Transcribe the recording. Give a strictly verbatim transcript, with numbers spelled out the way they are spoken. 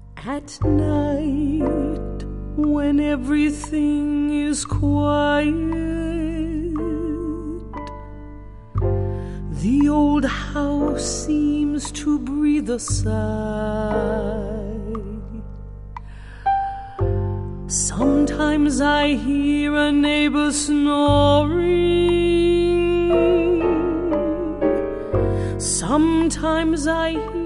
At night, when everything is quiet, the old house seems to breathe a sigh. Sometimes I hear a neighbor snoring. Sometimes I hear